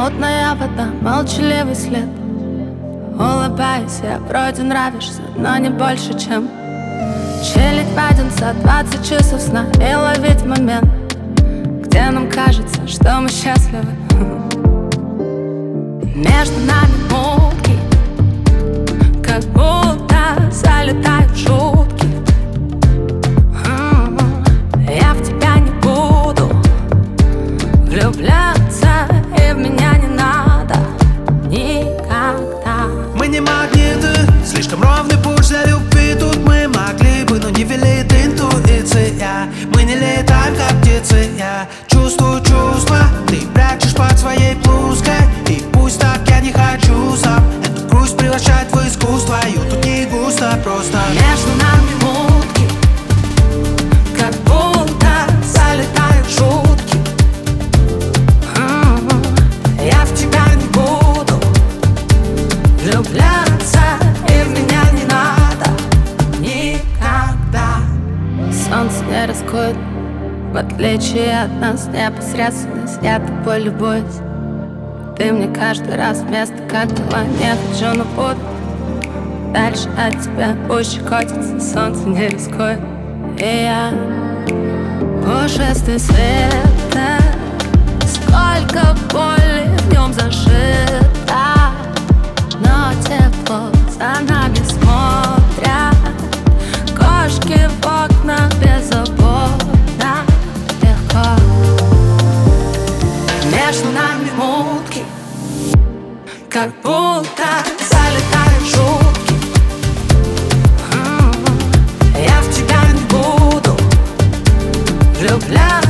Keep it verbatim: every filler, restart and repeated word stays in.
Мутная вода, молчаливый след. Улыбаюсь, я вроде нравишься, но не больше, чем челить в один за двадцать часов сна и ловить момент, где нам кажется, что мы счастливы. Между нами мутки, как будто залетают шутки. Я в тебя не буду влюбляться, и в меня не надо никогда. Мы не магниты, слишком ровный путь для любви. Тут мы могли бы, но не велит интуиция. Мы не летаем, как птицы. Я чувствую чувства, ты прячешь под своей блузкой. И пусть так, я не хочу сам эту грусть превращать в искусство. Ее тут не густо, просто между нами мутки, как будто залетают шутки. Я в тебя не буду влюбляться, и в меня не надо никогда. Солнце не рискует, в отличие от нас, непосредственность. Я тобой любуюсь, ты мне каждый раз вместо как дела. Не хочу, но буду дальше от тебя. Пусть щекотится, солнце не рискует. И я пушистый света, сколько боли в нем зашито, но тепло за нами смотрят. Кошки в окна беззаботно, легко. Между нами мутки, как будто залетают шутки. Я в тебя не буду влюбляться.